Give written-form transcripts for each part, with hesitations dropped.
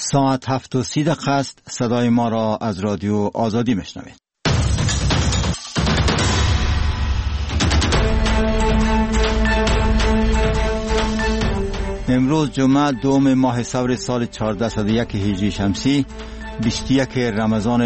ساعت 7:30 است. صدای ما را از رادیو آزادی میشنوید. امروز جمعه دوم ماه ثور سال 1401 هجری شمسی 21 رمضان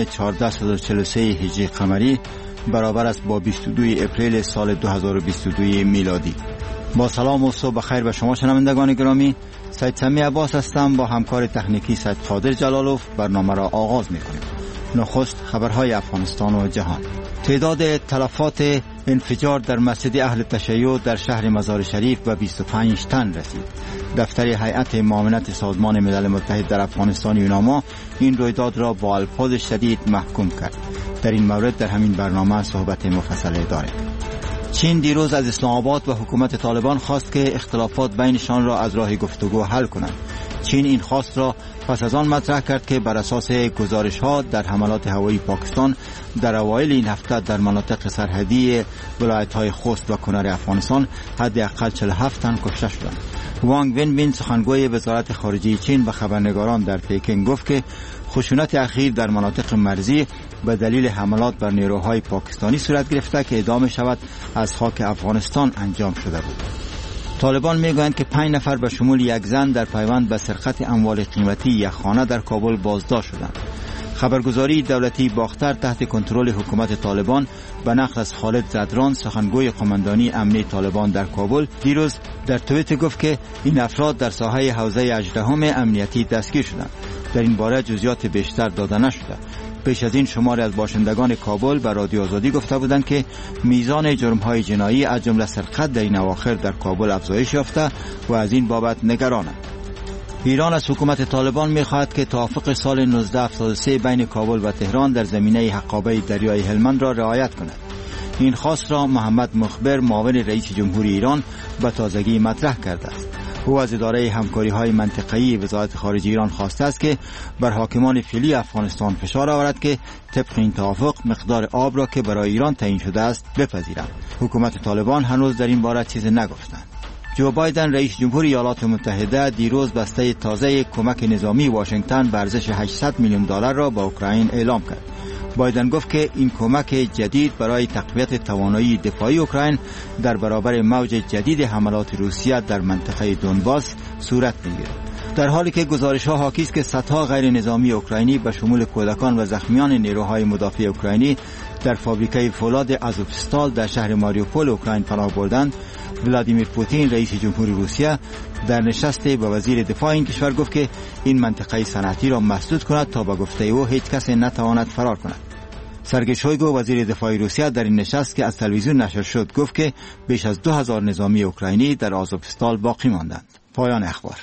1443 هجری قمری برابر است با 22 اپریل سال 2022 میلادی. با سلام و صبح بخیر به شما شنوندگان گرامی. سید سمی عباس هستم. با همکار تکنیکی سید قادر جلالوف برنامه را آغاز می‌کنیم. نخست خبرهای افغانستان و جهان. تعداد تلفات انفجار در مسجد اهل تشیع در شهر مزار شریف به 25 تن رسید. دفتر هیئت معاونت سازمان ملل متحد در افغانستان یوناما این رویداد را با الفاظ شدید محکوم کرد. در این مورد در همین برنامه صحبت مفصل داریم. چین دیروز از اسلام آباد و حکومت طالبان خواست که اختلافات بینشان را از راه گفتگو حل کنند. چین این خواست را پس از آن مطرح کرد که بر اساس گزارش‌ها در حملات هوایی پاکستان در اوایل این هفته در مناطق سرحدی ولایت‌های خوست و کنر افغانستان حداقل 47 تن کشته شدند. وانگ ونبین سخنگوی وزارت خارجه چین به خبرنگاران در پکن گفت که خشونت اخیر در مناطق مرزی به دلیل حملات بر نیروهای پاکستانی صورت گرفته که ادامه شود از خاک افغانستان انجام شده بود. طالبان میگویند که 5 نفر به شمول یک زن در پیوند به سرقت اموال قیمتی یک خانه در کابل بازداشت شدند. خبرگزاری دولتی باختر تحت کنترل حکومت طالبان به نقل از خالد زدران سخنگوی قماندانی امنی طالبان در کابل دیروز در توییتر گفت که این افراد در ساحه حوزه 18 امنیتی دستگیر شدند. در این باره جزئیات بیشتر داده نشده. پیش از این شماری از باشندگان کابل به رادیو آزادی گفته بودند که میزان جرم‌های جنایی از جمله سرقت در این اواخر در کابل افزایش یافته و از این بابت نگرانند. ایران از حکومت طالبان می‌خواهد که توافق سال 1973 بین کابل و تهران در زمینه حقابه دریای هلمند را رعایت کند. این خواست را محمد مخبر معاون رئیس جمهور ایران به تازگی مطرح کرده است. او از اداره همکاری‌های منطقه‌ای وزارت خارجه ایران خواسته است که بر حاکمان فعلی افغانستان فشار آورد که طبق این توافق مقدار آب را که برای ایران تعیین شده است بپذیرند. حکومت طالبان هنوز در این باره چیزی نگفتند. جو بایدن رئیس جمهور ایالات متحده دیروز بسته تازه کمک نظامی واشنگتن به ارزش 800 میلیون دلار را به اوکراین اعلام کرد. بایدن گفت که این کمک جدید برای تقویت توانایی دفاعی اوکراین در برابر موج جدید حملات روسیه در منطقه دونباس صورت می‌گیرد. در حالی که گزارش‌ها حاکی است که صدها غیر نظامی اوکراینی به شمول کودکان و زخمیان نیروهای مدافع اوکراینی در فابریکه فولاد آزوفستال در شهر ماریوپول اوکراین پناه بردند، ولادیمیر پوتین رئیس جمهور روسیه در نشست با وزیر دفاع این کشور گفت که این منطقه صنعتی را مسدود کند تا به گفته او هیچ کس نتواند فرار کند. سرگئی شویگو وزیر دفاع روسیه در این نشست که از تلویزیون نشر شد گفت که بیش از 2000 نظامی اوکراینی در آزوفستال باقی ماندند. پایان اخبار.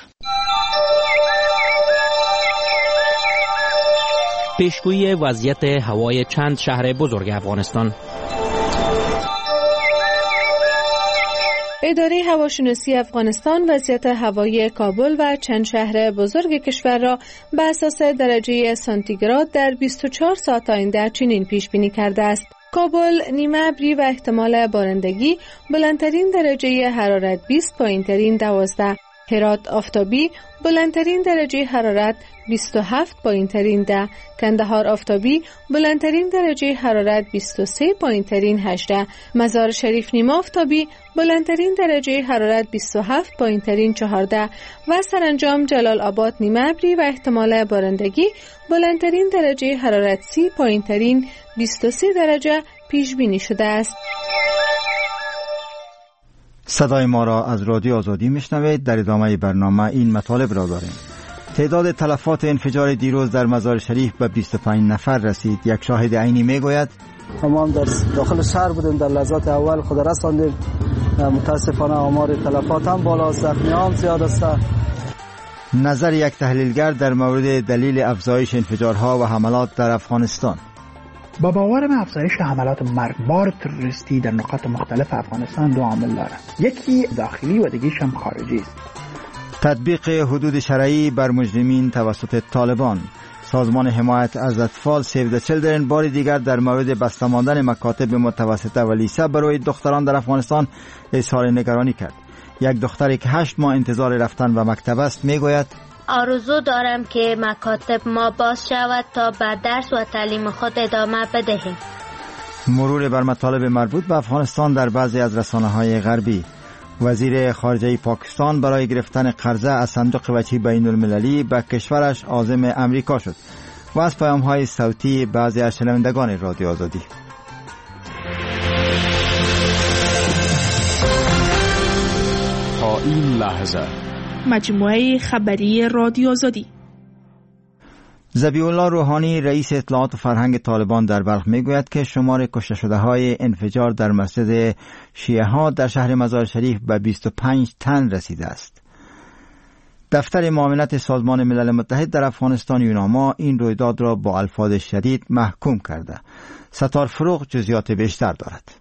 پیشگویی وضعیت هوای چند شهر بزرگ افغانستان. اداره هواشناسی افغانستان وضعیت هوایی کابل و چند شهر بزرگ کشور را به اساس درجه سانتیگراد در 24 ساعت آینده چنین پیش بینی کرده است: کابل نیمه ابری و احتمال بارندگی، بلندترین درجه حرارت 20، پایینترین 12. هرات آفتابی، بلندترین درجه حرارت 27، پایینترین 10. کندهار آفتابی، بلندترین درجه حرارت 23، پایینترین 18. مزار شریف نیمه آفتابی، بلندترین درجه حرارت 27، پایینترین 14. و سرانجام جلال آباد نیمه ابری و احتمال بارندگی، بلندترین درجه حرارت 30، پایینترین 23 درجه پیش بینی شده است. صدای ما را از رادیو آزادی میشنوید. در ادامه برنامه این مطالب را داریم. تعداد تلفات انفجار دیروز در مزار شریف به 25 نفر رسید. یک شاهد عینی میگوید تمام در داخل شهر بودیم، در لحظات اول خود رساندیم. متاسفانه آمار تلفات هم بالا، زخمیان زیاد است. نظر یک تحلیلگر در مورد دلیل افزایش انفجارها و حملات در افغانستان. با باور من افزایش حملات مرگبار تروریستی در نقاط مختلف افغانستان دو عامل دارد. یکی داخلی و دیگیش هم خارجی است. تطبیق حدود شرعی بر مجرمین توسط طالبان. سازمان حمایت از اطفال سیو د چیلدرن بار دیگر در مورد بسته ماندن مکاتب متوسطه و لیسه برای دختران در افغانستان اظهار نگرانی کرد. یک دختری که 8 ماه انتظار رفتن به مکتب است میگوید آرزو دارم که مکاتب ما باز شود تا به درس و تعلیم خود ادامه بدهیم. مرور بر مطالب مربوط به افغانستان در بعضی از رسانه‌های غربی. وزیر خارجه پاکستان برای گرفتن قرضه از صندوق وجهی بین المللی به کشورش عازم امریکا شد. و از پیام‌های صوتی بعضی از شنوندگان رادیو آزادی. تا این لحظه مجموعه خبری رادیو آزادی. ذبیح الله روحانی رئیس اطلاعات و فرهنگ طالبان در بلخ میگوید که شمار کشته شده های انفجار در مسجد شیعه ها در شهر مزار شریف به 25 تن رسیده است. دفتر معاونت سازمان ملل متحد در افغانستان یوناما این رویداد را با الفاظ شدید محکوم کرده. ستار فروغ جزئیات بیشتر دارد.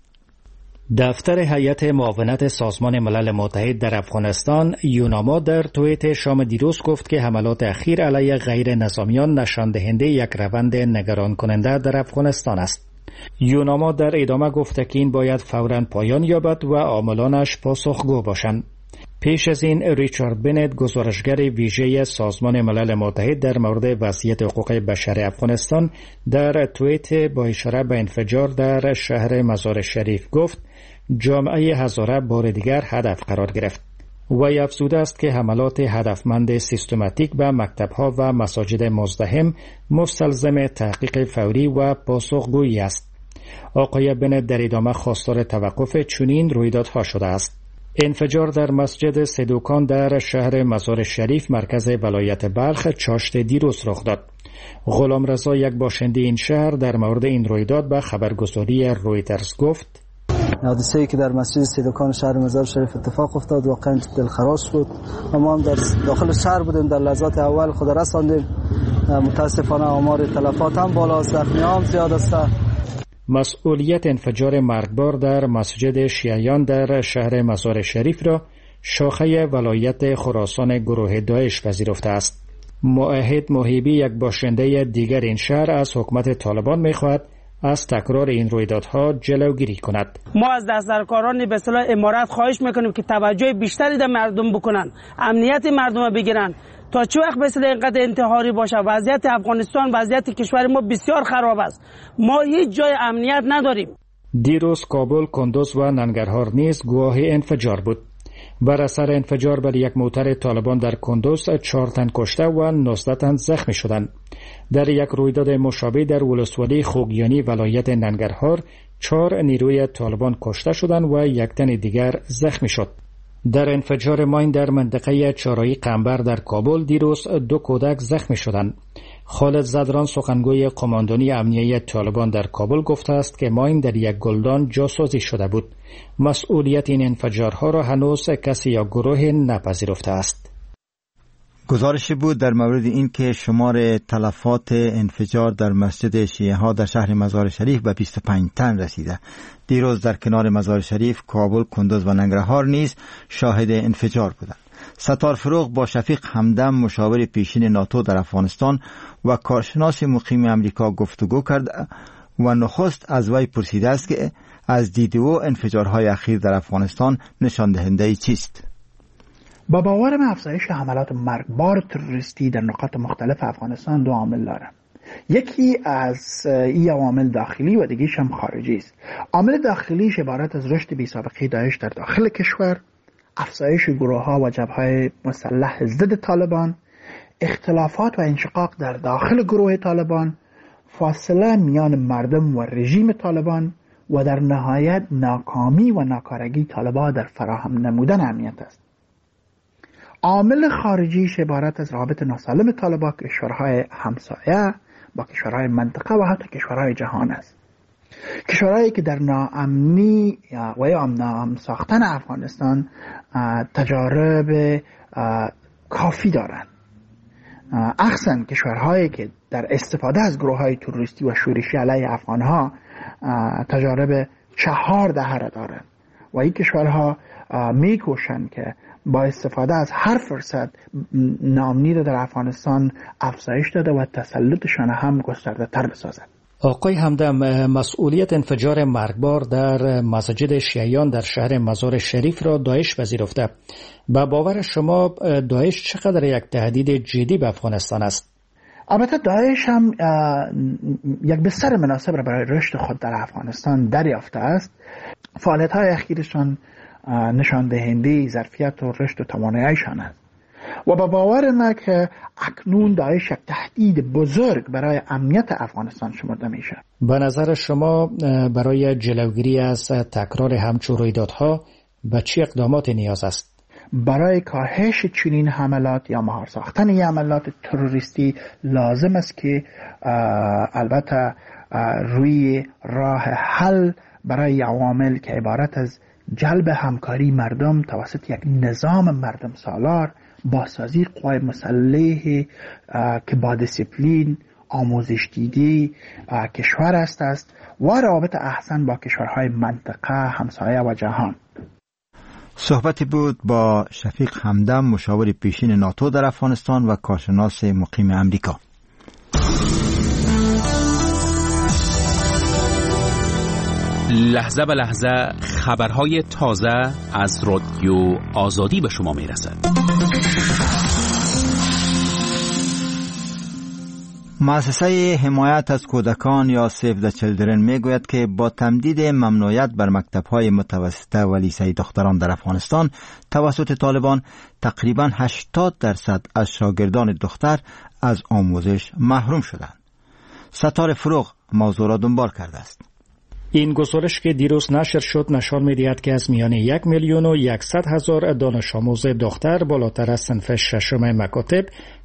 دفتر هیئت معاونت سازمان ملل متحد در افغانستان یوناما در توییت شام دیروز گفت که حملات اخیر علیه غیر نظامیان نشان دهنده یک روند نگران کننده در افغانستان است. یوناما در ادامه گفت که این باید فوراً پایان یابد و عاملانش پاسخگو باشند. پیش از این ریچارد بنت گزارشگر ویژه سازمان ملل متحد در مورد وضعیت حقوق بشر افغانستان در توییت با اشاره به انفجار در شهر مزار شریف گفت جامعه هزاره بار دیگر هدف قرار گرفت. وی افزوده است که حملات هدفمند سیستماتیک به مکتب‌ها و مساجد مزدحم مستلزم تحقیق فوری و پاسخگویی است. آقای بنت در ادامه خواستار توقف چنین رویدادها شده است. انفجار در مسجد سدوکان در شهر مزار شریف مرکز ولایت بلخ چاشت دیروز رخ داد. غلام رضا یک باشنده این شهر در مورد این رویداد به خبرگزاری رویترز گفت حادثه‌ای که در مسجد سیدوکان شهر مزار شریف اتفاق افتاد واقعا دلخراش بود و ما هم در داخل شهر بودیم. در لحظات اول خود رساندیم. متاسفانه آمار تلفات هم بالا است، زخمی‌ها هم زیاد است. مسئولیت انفجار مرگبار در مسجد شیعیان در شهر مزار شریف را شاخه ولایت خراسان گروه داعش پذیرفته است. موحد محیبی یک باشنده دیگر این شهر از حکومت طالبان می‌خواهد از تکرار این رویدادها جلوگیری کند. ما از دسترکاران به اصطلاح امارات خواهش میکنیم که توجه بیشتری در مردم بکنن، امنیت مردم بگیرن تا چه وقت به اصطلاح اینقدر انتحاری باشه. وضعیت افغانستان، وضعیت کشور ما بسیار خراب است. ما هیچ جای امنیت نداریم. دیروز کابل، کندوز و ننگرهار نیز گواه انفجار بود. بر اثر انفجار بر یک موتر طالبان در کندوز 4 تن کشته و 19 تن زخمی شدند. در یک رویداد مشابه در ولسوالی خوگیانی ولایت ننگرهار 4 نیروی طالبان کشته شدند و 1 تن دیگر زخمی شد. در انفجار ماین در منطقه چارایی قنبر در کابل دیروز 2 کودک زخمی شدند. خالد زدران سخنگوی قماندانی امنیه طالبان در کابل گفته است که ماین در یک گلدان جاسازی شده بود. مسئولیت این انفجارها را هنوز کسی یا گروه نپذیرفته است. گزارشی بود در مورد این که شمار تلفات انفجار در مسجد شیعه ها در شهر مزار شریف به 25 تن رسیده. دیروز در کنار مزار شریف، کابل، کندوز و ننگرهار نیز شاهد انفجار بودند. ستار فروغ با شفیق همدم مشاور پیشین ناتو در افغانستان و کارشناس مقیم امریکا گفتگو کرد و نخست از وی پرسیده است که از دید او انفجارهای اخیر در افغانستان نشان دهنده چیست؟ با باور من افزایش حملات مرگبار تروریستی در نقاط مختلف افغانستان 2 عامل داره. یکی از این عوامل داخلی و دیگه‌ش هم خارجی است. عامل داخلیش عبارت از رشد بی‌سابقه داعش در داخل کشور، افزایش گروه‌ها و جبهه‌های مسلح ضد طالبان، اختلافات و انشقاق در داخل گروه طالبان، فاصله میان مردم و رژیم طالبان و در نهایت ناکامی و ناکارگی طالبان در فراهم نمودن امنیت است. عامل خارجیش عبارت از رابط ناسالم طالبان کشورهای همسایه با کشورهای منطقه و حتی کشورهای جهان است. کشورهایی که در ناامنی و یا ناامن ساختن افغانستان تجارب کافی دارند. اخصاً کشورهایی که در استفاده از گروه‌های تروریستی و شورشی علیه افغانها تجارب 4 دهه دارند و این کشورها میکوشند که با استفاده از هر فرصت ناامنی را در افغانستان افزایش داده و تسلطشان هم گسترده تر بسازد. آقای همدم، مسئولیت انفجار مرگبار در مسجد شیعیان در شهر مزار شریف را داعش پذیرفته. به باور شما داعش چقدر یک تهدید جدی به افغانستان است؟ البته داعش هم یک بستر مناسب را برای رشد خود در افغانستان دریافته است. فعالیت‌های اخیرشان نشان دهنده ظرفیت و رشد و تواناییشان است و با باور ما که اکنون داعش یک تهدید بزرگ برای امنیت افغانستان شمرده میشه. به نظر شما برای جلوگیری از تکرار همچون رویدادها به چه اقدامات نیاز است؟ برای کاهش چنین حملات یا مهار ساختن این حملات تروریستی لازم است که البته روی راه حل برای عوامل که عبارت از جلب همکاری مردم توسط یک نظام مردم سالار، بازسازی قوای مسلح که با دیسیپلین، آموزش دیده کشور است و روابط احسن با کشورهای منطقه، همسایه و جهان. صحبتی بود با شفیق همدم، مشاور پیشین ناتو در افغانستان و کارشناس مقیم امریکا. لحظه به لحظه خبرهای تازه از رادیو آزادی به شما میرسد. مؤسسه حمایت از کودکان یا سیو د چیلدرن میگوید که با تمدید ممنوعیت بر مکتب‌های متوسطه و لیسه دختران در افغانستان توسط طالبان تقریباً 80% از شاگردان دختر از آموزش محروم شدند. ستاره فروغ موضوع را دنبال کرده است. این گزارش که دیروز نشر شد نشان می‌دهد که از میان 1,100,000 دانش آموز دختر بالاتر از صنف ششم مکاتب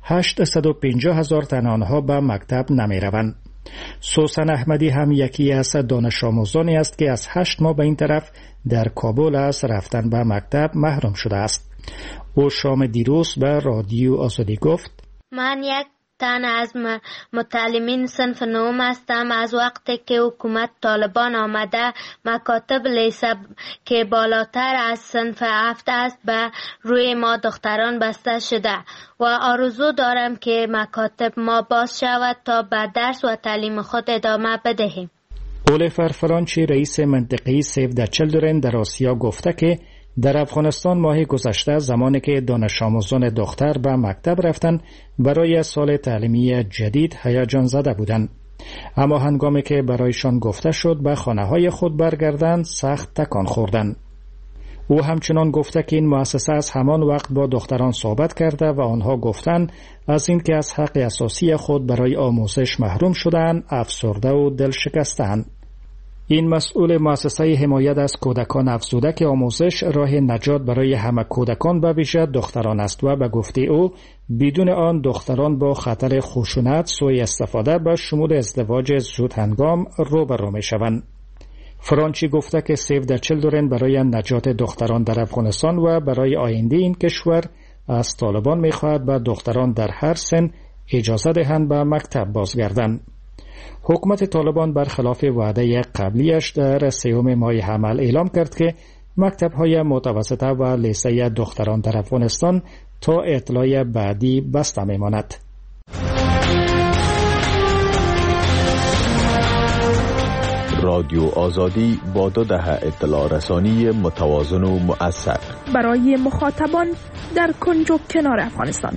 850,000 تن آنها به مکتب نمی‌روند. سوسن احمدی هم یکی از دانش آموزانی است که از 8 ماه به این طرف در کابل از رفتن به مکتب محروم شده است. او شام دیروز به رادیو آزادی گفت: من یک تن از متعلمین صنف نهم هستم. از وقتی که حکومت طالبان آمده مکاتب لیسه که بالاتر از صنف 7 است به روی ما دختران بسته شده و آرزو دارم که مکاتب ما باز شود تا به درس و تعلیم خود ادامه بدهیم. الیفر فرانچی رئیس منطقه‌ای سیو د چیلدرن در آسیا گفته که در افغانستان ماه گذشته زمانی که دانش آموزان دختر به مکتب رفتند برای سال تعلیمی جدید هیجان زده بودند، اما هنگامی که برایشان گفته شد به خانه‌های خود برگردند سخت تکان خوردند. او همچنان گفته که این مؤسسه از همان وقت با دختران صحبت کرده و آنها گفتند از این که از حق اساسی خود برای آموزش محروم شدند افسرده و دل شکستند. این مسئول مؤسسه حمایت از کودکان افزوده که آموزش راه نجات برای همه کودکان به ویژه دختران است و به گفته او بدون آن دختران با خطر خشونت، سوء استفاده به شمول ازدواج زود هنگام روبرو می شوند. فرانچی گفته که سیو د چیلدرن برای نجات دختران در افغانستان و برای آینده این کشور از طالبان می خواهد به دختران در هر سن اجازه دهند به مکتب بازگردند. حکومت طالبان برخلاف وعده قبلیش در 3 ماه حمل اعلام کرد که مکتب‌های متوسطه و لیسه دختران در افغانستان تا اطلاع بعدی بسته می‌ماند. رادیو آزادی با 2 دهه اطلاع رسانی متوازن و مؤثر برای مخاطبان در کنج و کنار افغانستان.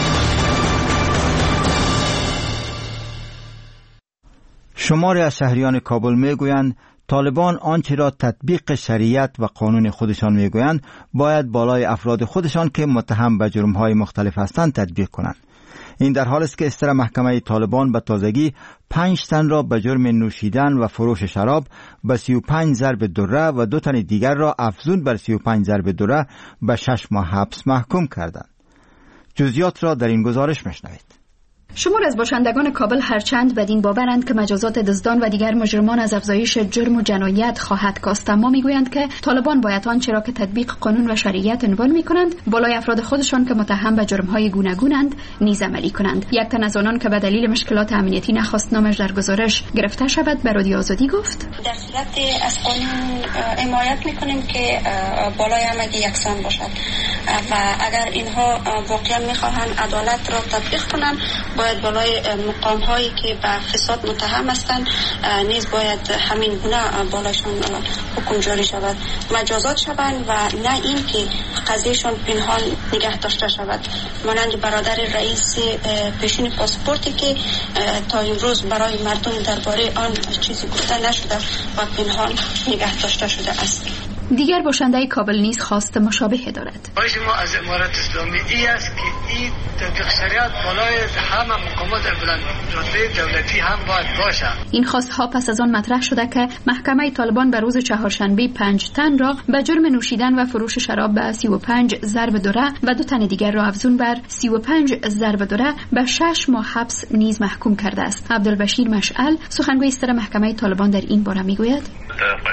شماری از شهریان کابل میگویند طالبان آنچه را تطبیق شریعت و قانون خودشان میگویند باید بالای افراد خودشان که متهم به جرم‌های مختلف هستند تطبیق کنند. این در حالی است که استر محکمه طالبان به تازگی 5 تن را به جرم نوشیدن و فروش شراب به 35 ضرب دره و 2 تن دیگر را افزون بر 35 ضرب دره به 6 ماه حبس محکوم کردند. جزئیات را در این گزارش میشنوید. شمار از باشندگان کابل هرچند بدین باورند که مجازات دزدان و دیگر مجرمان از افزایش جرم و جنایت خواهد کاست، اما میگویند که طالبان باید آنچه را که تطبیق قانون و شریعت عنوان میکنند بالای افراد خودشان که متهم به جرم‌های گوناگونند نیز عملی کنند. یک تن از آنان که به دلیل مشکلات امنیتی نخواست نامش در گزارش گرفته شود به رادیو آزادی گفت: در صورت از قانون حمایت میکنیم که بالای همگی یکسان باشد و اگر اینها واقعا میخواهند عدالت را تطبیق کنند باید بالای مقام هایی که به فساد متهم هستند نیز باید همین گونه بالاشون حکم جاری شود، مجازات شوند و نه این که قضیهشون پنهان نگه داشته شود، مانند برادر رئیس پیشین پاسپورتی که تا امروز برای مردم درباره آن چیزی گفته نشده و پنهان نگه داشته شده است. دیگر باشنده کابل نیز خواست مشابه دارد. خواهش ما از امارت اسلامی ای است که این تطبیق شریعت بالای همه مقامات بلند رتبه دولتی هم باید باشه. این خواستها پس از آن مطرح شده که محکمه طالبان به روز چهارشنبه 5 تن را به جرم نوشیدن و فروش شراب به 35 ضرب دره و 2 تن دیگر را افزون بر 35 ضرب دره به 6 ماه حبس نیز محکوم کرده است. عبدالبشیر مشعل سخنگوی ستر محکمه طالبان در این باره میگوید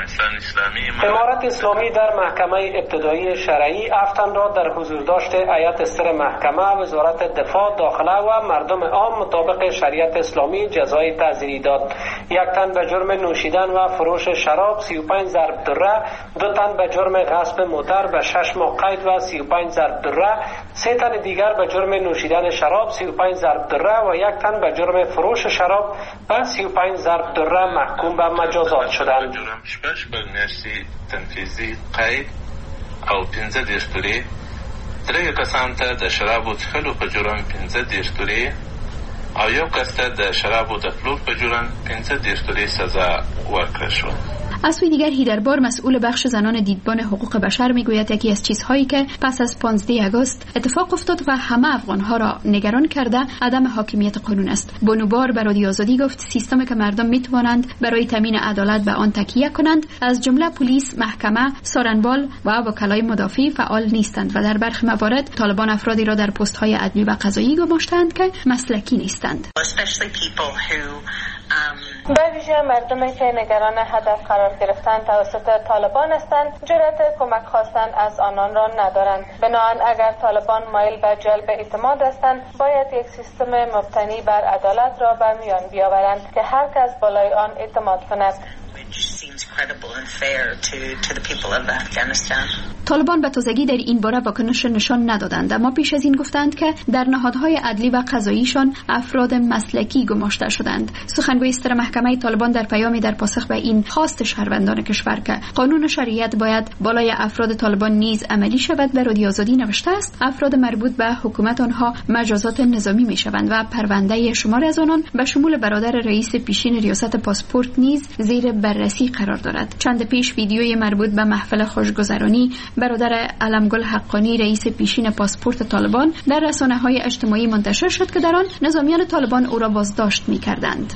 امارت اسلامی در محکمه ابتدایی شرعی 7 تن را در حضور داشت هیئت ستر محکمه وزارت دفاع داخله و مردم عام مطابق شریعت اسلامی جزای تعزیری داد. 1 تن به جرم نوشیدن و فروش شراب 35 ضرب دره، 2 تن به جرم غصب موتر به 6 ماه قید و 35 ضرب دره، 3 تن دیگر به جرم نوشیدن شراب 35 ضرب دره و 1 تن به جرم فروش شراب به 35 ضرب دره محکوم به مجازات شدند. شپږ میاشتې تنفیذي قید او 15 دستوري 3 کسان ته د شرابو څښلو په جرم 15 دستوري او 1 کس ته د شرابو د پلور په جرم 15 دستوري سزا ورکړل شو. از سوی دیگر هیدربار مسئول بخش زنان دیدبان حقوق بشر میگوید یکی از چیزهایی که پس از 15 آگوست اتفاق افتاد و همه افغانها را نگران کرده عدم حاکمیت قانون است. بانوبار به رادیو آزادی گفت سیستمی که مردم میتوانند برای تامین عدالت به آن تکیه کنند از جمله پلیس، محکمه، سارنبال و وکلای مدافع فعال نیستند و در برخی موارد طالبان افرادی را در پست‌های عدلی و قضایی گماشتند که مسلکی نیستند. به ویژه مردمی که نگران هدف قرار گرفتن توسط طالبان هستند جرأت کمک خواستن از آنان را ندارند. بنابراین اگر طالبان مایل به جلب اعتماد هستند باید یک سیستم مبتنی بر عدالت را به میان بیاورند که هر کس بالای آن اعتماد کند. طالبان به تازگی در این باره واکنش نشان ندادند، اما پیش از این گفتند که در نهادهای عدلی و قضاییشان افراد مسلکی گماشته شدند. سخنگوی ستر محکمه طالبان در پیامی در پاسخ به این خواست شهروندان کشور که قانون شریعت باید بالای افراد طالبان نیز عملی شود به رادیو آزادی نوشته است افراد مربوط به حکومت آنها مجازات نظامی می شوند و پرونده شمار از آنان به شمول برادر رئیس پیشین ریاست پاسپورت نیز زیر بررسی قرار دارد. چند پیش ویدیوی مربوط به محفل خوشگذرانی برادر علمگل حقانی رئیس پیشین پاسپورت طالبان در رسانه‌های اجتماعی منتشر شد که در آن نظامیان طالبان او را بازداشت می‌کردند.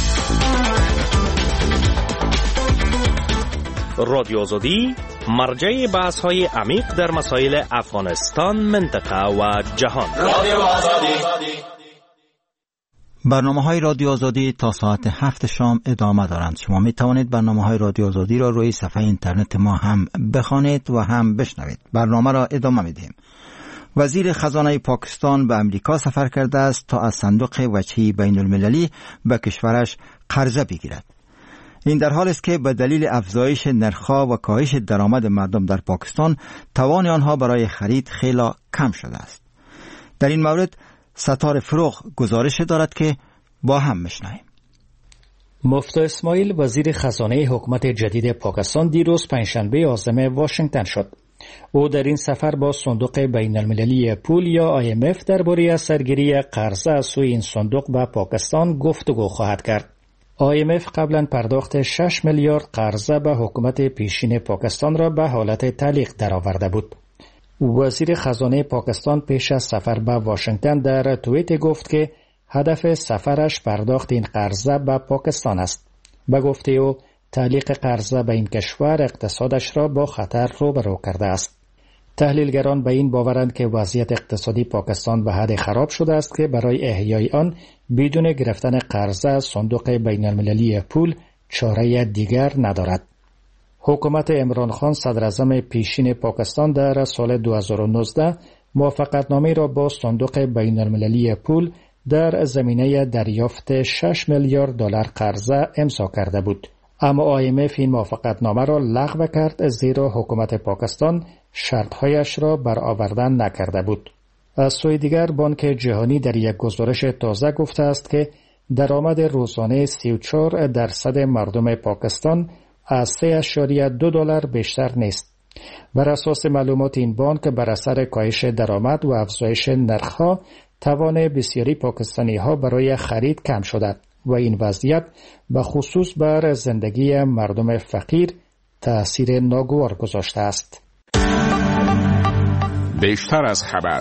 رادیو آزادی مرجع بحث‌های عمیق در مسائل افغانستان، منطقه و جهان. رادیو آزادی. برنامه‌های رادیو آزادی تا ساعت 7 شام ادامه دارند. شما می توانید برنامه‌های رادیو آزادی را روی صفحه اینترنت ما هم بخوانید و هم بشنوید. برنامه را ادامه می‌دهیم. وزیر خزانه پاکستان به امریکا سفر کرده است تا از صندوق وجهی بین المللی به کشورش قرضه بگیرد. این در حالی است که به دلیل افزایش نرخ‌ها و کاهش درآمد مردم در پاکستان توان آنها برای خرید خیلی کم شده است. در این مورد ستار فروغ گزارش دارد که با هم میشنویم. مفتی اسماعیل وزیر خزانه حکومت جدید پاکستان دیروز پنجشنبه عازم واشنگتن شد. او در این سفر با صندوق بین المللی پول یا IMF درباره سرگیری قرضه از سوی این صندوق به پاکستان گفتگو خواهد کرد. IMF قبلا پرداخت 6 میلیارد قرضه به حکومت پیشین پاکستان را به حالت تعلیق درآورده بود. وزیر خزانه پاکستان پیش از سفر به واشنگتن در توییت گفت که هدف سفرش پرداخت این قرضه به پاکستان است. به گفته او تعلیق قرضه به این کشور اقتصادش را با خطر روبرو کرده است. تحلیلگران به این باورند که وضعیت اقتصادی پاکستان به حد خراب شده است که برای احیای آن بدون گرفتن قرضه از صندوق بین المللی پول چاره دیگر ندارد. حکومت عمران خان صدر اعظم پیشین پاکستان در سال 2019 موافقتنامه را با صندوق بین المللی پول در زمینه دریافت 6 میلیارد دلار قرضه امضا کرده بود. اما IMF این موافقتنامه را لغو کرد زیرا حکومت پاکستان شرطهایش را برآوردن نکرده بود. از سوی دیگر بانک جهانی در یک گزارش تازه گفته است که درآمد روزانه 34% مردم پاکستان از $3.2 بیشتر نیست. بر اساس معلومات این بانک بر اثر کاهش درآمد و افزایش نرخ‌ها توان بسیاری پاکستانی‌ها برای خرید کم شده و این وضعیت به خصوص بر زندگی مردم فقیر تأثیر ناگوار گذاشته است. بیشتر از خبر.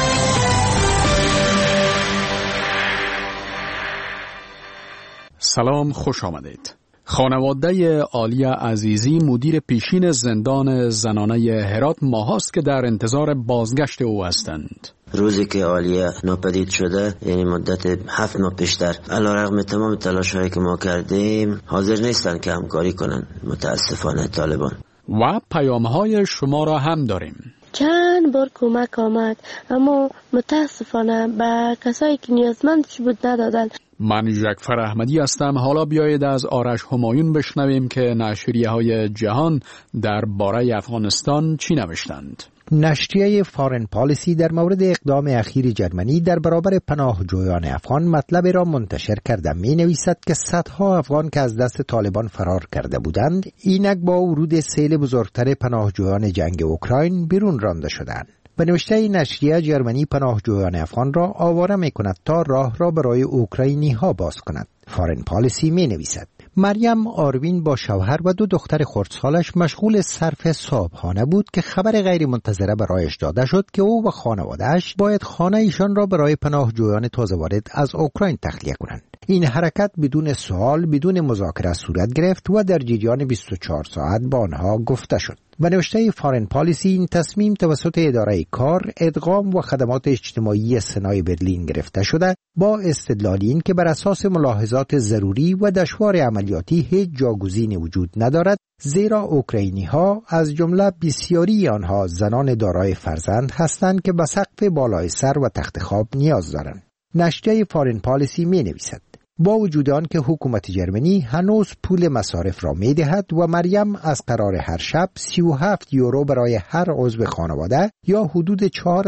سلام، خوش آمدید. خانواده عالیه عزیزی مدیر پیشین زندان زنانه هرات ماهاست که در انتظار بازگشت او هستند. روزی که عالیه ناپدید شده، یعنی مدت 7 ماه پیشتر، علیرغم تمام تلاش‌هایی که ما کردیم حاضر نیستن که همکاری کنن، متاسفانه طالبان. و پیام‌های شما را هم داریم. چند بار کمک آمد اما متاسفانه به کسایی که نیازمندش بود ندادن. من جعفر احمدی هستم. حالا بیایید از آرش همایون بشنویم که نشریه‌های جهان درباره افغانستان چی نوشتند. نشریه فارن پالیسی در مورد اقدام اخیر جرمنی در برابر پناهجویان افغان مطلب را منتشر کرده می نویسد که صدها افغان که از دست طالبان فرار کرده بودند اینک با ورود سیل بزرگتر پناهجویان جنگ اوکراین بیرون رانده شدند. به نوشته نشریه جرمنی پناهجویان افغان را آواره می کند تا راه را برای اوکراینی ها باز کند. فارن پالیسی می نویسد مریم آروین با شوهر و 2 دختر خردسالش مشغول صرف صبحانه بود که خبر غیر منتظره برایش داده شد که او و خانواده‌اش باید خانه ایشان را برای پناهجویان تازه وارد از اوکراین تخلیه کنند. این حرکت بدون سوال، بدون مذاکره صورت گرفت و در جریان 24 ساعت با آنها گفته شد. به نوشته فارن پالیسی این تصمیم توسط اداره کار، ادغام و خدمات اجتماعی سنای برلین گرفته شده با استدلال این که بر اساس ملاحظات ضروری و دشوار عملیاتی هیچ جاگزینی وجود ندارد، زیرا اوکراینی ها از جمله بسیاری آنها زنان دارای فرزند هستند که به سقف بالای سر و تخت خواب نیاز دارند. نشریه فارن پالیسی می نویسد با وجود آن که حکومت جرمنی هنوز پول مصارف را می دهد و مریم از قرار هر شب 37 یورو برای هر عضو خانواده یا حدود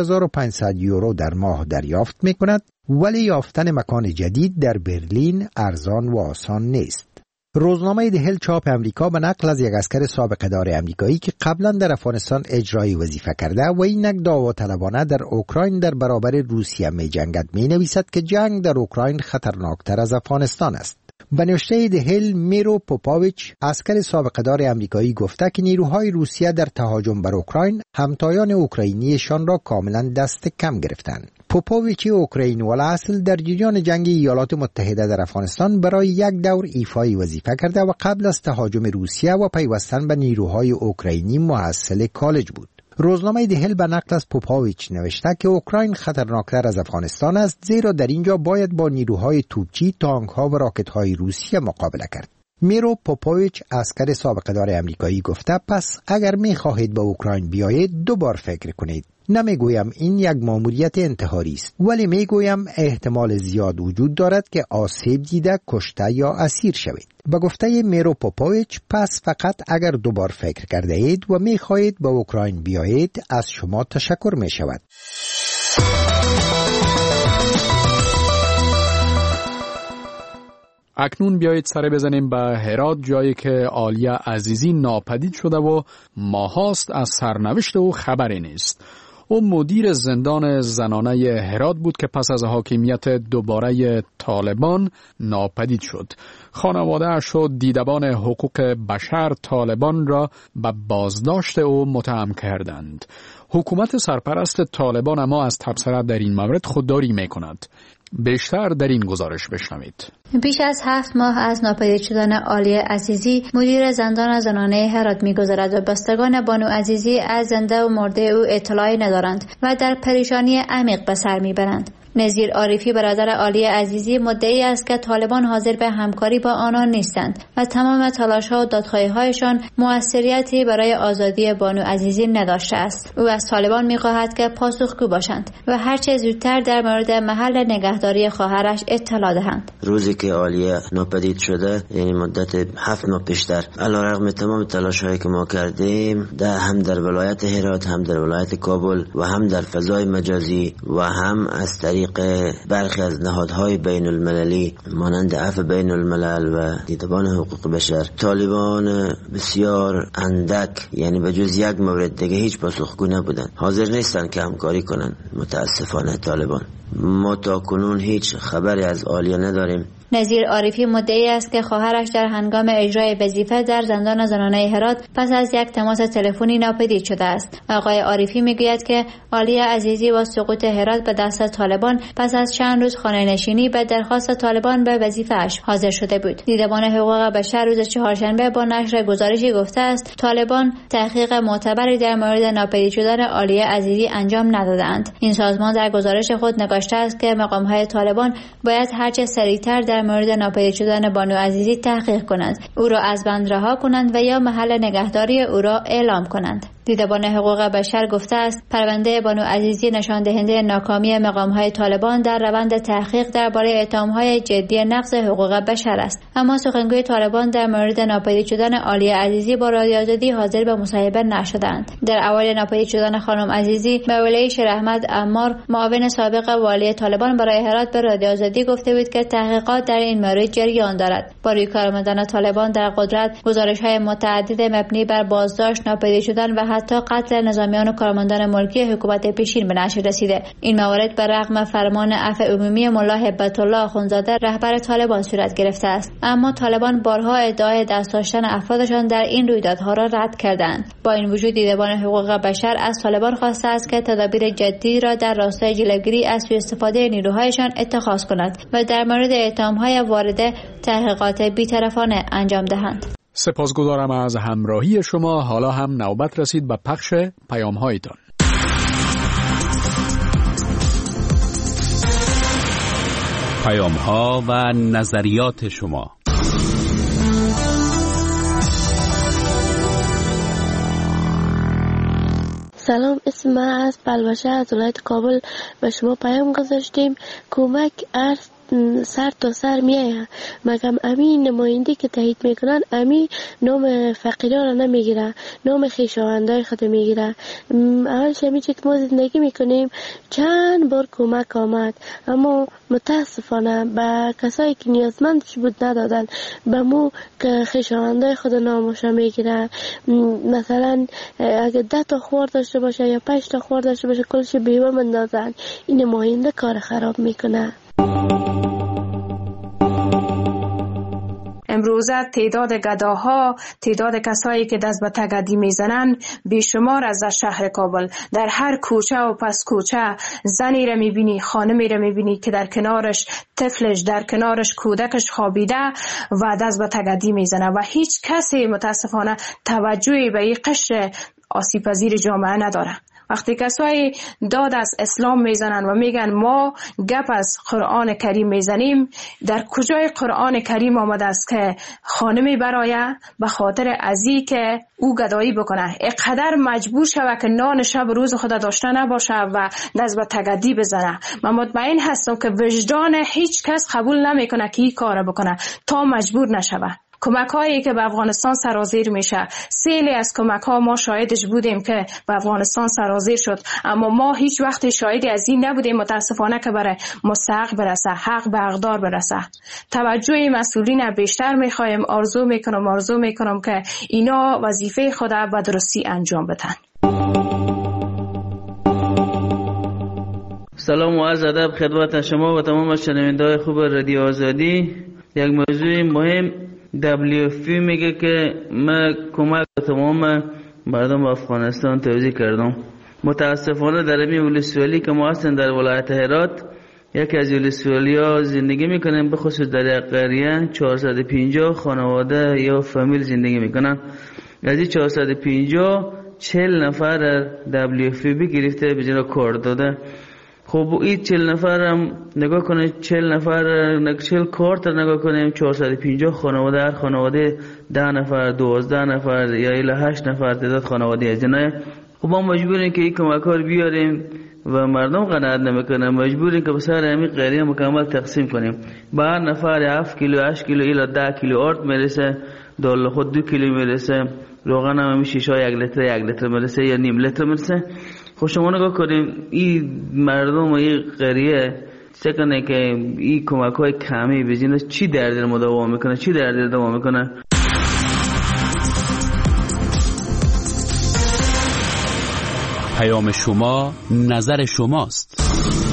4500 یورو در ماه دریافت می کند، ولی یافتن مکان جدید در برلین ارزان و آسان نیست. روزنامه دهل چاپ امریکا به نقل از یک اسکر سابقه دار امریکایی که قبلا در افغانستان اجرای وظیفه کرده و اینک داوطلبانه در اوکراین در برابر روسیه می جنگد می نویسد که جنگ در اوکراین خطرناکتر از افغانستان است. به نوشته دهل میرو پوپاویچ اسکر سابقه دار امریکایی گفته که نیروهای روسیه در تهاجم بر اوکراین همتایان اوکراینیشان را کاملا دست کم گرفتند. پوپاویچ اوکراینی الاصل در جریان جنگ ایالات متحده در افغانستان برای یک دور ایفای وظیفه کرده و قبل از تهاجم روسیه و پیوستن به نیروهای اوکراینی محصل کالج بود. روزنامه دهل به نقل از پوپاویچ نوشته که اوکراین خطرناکتر از افغانستان است، زیرا در اینجا باید با نیروهای توپچی، تانک‌ها و راکت‌های روسیه مقابله کرد. میرو پوپاویچ اسکر سابقه دار امریکایی گفته پس اگر می خواهید به اوکراین بیایید 2 بار فکر کنید. نمیگویم این یک ماموریت انتحاری است، ولی میگویم احتمال زیاد وجود دارد که آسیب دیده، کشته یا اسیر شوید. به گفته میرو پوپاویچ پس فقط اگر 2 بار فکر کرده اید و میخواهید به اوکراین بیایید از شما تشکر می شود. اکنون بیایید سر بزنیم به هرات، جایی که عالیه عزیزی ناپدید شده و ماهاست از سرنوشت او خبری نیست. او مدیر زندان زنانه هرات بود که پس از حاکمیت دوباره طالبان ناپدید شد. خانواده‌اش و دیدبان حقوق بشر طالبان را به بازداشت او متهم کردند. حکومت سرپرست طالبان اما از تبصره در این مورد خودداری می‌کند. بیشتر در این گزارش بشنوید. بیش از 7 ماه از ناپدید شدن عالیه عزیزی مدیر زندان زنانه هرات می‌گذرد و بستگان بانو عزیزی از زنده و مرده او اطلاعی ندارند و در پریشانی عمیق به سر می‌برند. نظیر عارفی برادر علی عزیزی مدعی است که طالبان حاضر به همکاری با آنان نیستند و تمام تلاش‌ها و دادخواهی‌هایشان موثریتی برای آزادی بانو عزیزی نداشته است. او از طالبان می‌خواهد که پاسخگو باشند و هرچه زودتر در مورد محل نگهداری خواهرش اطلاع دهند. روزی که عالیه ناپدید شده، یعنی مدت 7 ماه پیشتر، علیرغم تمام تلاش‌هایی که ما کردیم، هم در ولایت هرات، هم در ولایت کابل و هم در فضای مجازی و هم از طریق برخی از نهادهای بین المللی مانند عفو بین الملل و دیدبان حقوق بشر، طالبان بسیار اندک، یعنی به جز یک مورد دیگه هیچ پاسخگو نبودن، حاضر نیستن که همکاری کنن. متاسفانه طالبان، ما تا کنون هیچ خبری از عالیه نداریم. نظیر عارفی مدعی است که خواهرش در هنگام اجرای وظیفه در زندان زنانه هرات پس از یک تماس تلفنی ناپدید شده است. آقای عارفی میگوید که عالیه عزیزی با سقوط هرات به دست طالبان پس از چند روز خانه‌نشینی به درخواست طالبان به وظیفه‌اش حاضر شده بود. دیدبان حقوق بشر روز چهارشنبه با نشر گزارشی گفته است طالبان تحقیق معتبری در مورد ناپدید شدن عالیه عزیزی انجام ندادند. این سازمان در گزارش خود نگاشته است که مقام‌های طالبان باید هرچه سریعتر در مورد ناپدید شدن بانو عزیزی تحقیق کنند، او را از بند رها کنند و یا محل نگهداری او را اعلام کنند. دیدبان حقوق بشر گفته است پرونده بانو عزیزی نشان دهنده ناکامی مقام‌های طالبان در روند تحقیق درباره اتهام‌های جدی نقض حقوق بشر است. اما سخنگوی طالبان در مورد ناپدید شدن عالیه عزیزی با رادیو آزادی حاضر به مصاحبه نشدند. در اوایل ناپدید شدن خانم عزیزی، مولوی شیر احمد عمار، معاون سابق والی طالبان برای هرات به رادیو آزادی گفته بود که تحقیقات در این مورد جریان دارد. باری کارمندان طالبان در قدرت گزارش‌های متعدد مبنی بر بازداشت، ناپدید شدن و حتی قتل نظامیان و کارمندان ملکی حکومت پیشین به نشر رسیده. این موارد بر رغم فرمان عفو عمومی ملا هبت الله اخوندزاده رهبر طالبان صورت گرفته است، اما طالبان بارها ادعای دست داشتن افرادشان در این رویدادها را رد کردند. با این وجود دیدبان حقوق بشر از طالبان خواسته است که تدابیر جدی را در راستای جلوگیری از سوء استفاده نیروهایشان اتخاذ کند و در مورد اتهام‌های وارده تحقیقات بی‌طرفانه انجام دهند. سپاسگزارم از همراهی شما. حالا هم نوبت رسید به پخش پیام‌هایتان. پیام‌ها و نظریات شما. سلام، اسم من از بلوشه از ولایت کابل به شما پیام گذاشتیم. کمک ارز سر تا سر میایه، مگم امی نماینده که تایید میکنن امی نام فقیران را نمیگیره، نام خویشاوندای خود میگیره. اولش همی چی که ما زندگی میکنیم چند بار کمک آمد، اما متاسفانه به کسایی که نیازمندش بود ندادن، به مو که خویشاوندای خود نامشا میگیره. مثلا اگه 10 تا خوار داشته باشه یا 5 تا خوار داشته باشه کلش بیوه مندازن. این نماینده کار خراب میکنه. امروزه تعداد گداها، تعداد کسایی که دست به تگدی میزنن بیشمار از شهر کابل. در هر کوچه و پس کوچه زنی را میبینی، خانمی را میبینی که در کنارش طفلش، در کنارش کودکش خوابیده و دست به تگدی میزنه و هیچ کسی متاسفانه توجهی به این قشر آسیب پذیر جامعه نداره. وقتی کسایی داد از اسلام میزنن و میگن ما گپ از قرآن کریم میزنیم، در کجای قرآن کریم آمده است که خانمی برای به خاطر ازی که او گدایی بکنه اقدر مجبور شوه که نان شب روز خود داشته نباشه و دست به تگدی بزنه؟ من مطمئن هستم که وجدان هیچ کس قبول نمیکنه که این کار بکنه تا مجبور نشوه. کمک هایی که به افغانستان سرازیر میشه، سیلی از کمک ها ما شاهدش بودیم که به افغانستان سرازیر شد، اما ما هیچ وقت شاهدی از این نبودیم متاسفانه که برای مستحق برسه، حق به حقدار برسه. توجه مسئولین بیشتر میخوایم. آرزو میکنم که اینا وظیفه خود به درستی انجام بدن. سلام و عرض ادب خدمت شما و تمام شنونده‌های خوب رادیو آزادی. یک موضوع مهم، WFP میگه که من کمک به تمام مردم افغانستان توزیع کردم. متاسفانه در این ولسوالی که ما هستیم در ولایت هرات، یکی از ولسوالی ها زندگی میکنن، به خصوص در یک قریه 450 خانواده یا فامیل زندگی میکنن. از این 450 40 نفر WFP گرفته به جرا کار داده. خب این 40 نفر هم نگاه کنه، 40 نفر 40 کارت نگاه کنیم، 450 خانواده، هر خانواده 10 نفر 12 نفر یا الی 8 نفر تعداد خانواده از جنای. خب ما مجبوریم که این کمک‌ها بیاریم و مردم قناعت نمیکنن، مجبوریم که بسیار همین قریه مکمل تقسیم کنیم. با هر نفر 7 کیلو 8 کیلو الی 10 کیلو آرد میرسه، دال خود 2 کیلو میرسه، روغن هم شیشه 1 لیتر میرسه یا نیم لیتر میرسه. خب شما نگاه کنیم این مردم و این قریه سکنه که این کمک های کمی بزینه چی در دل دوام میکنه، چی در دل دوام میکنه. پیام شما نظر شماست.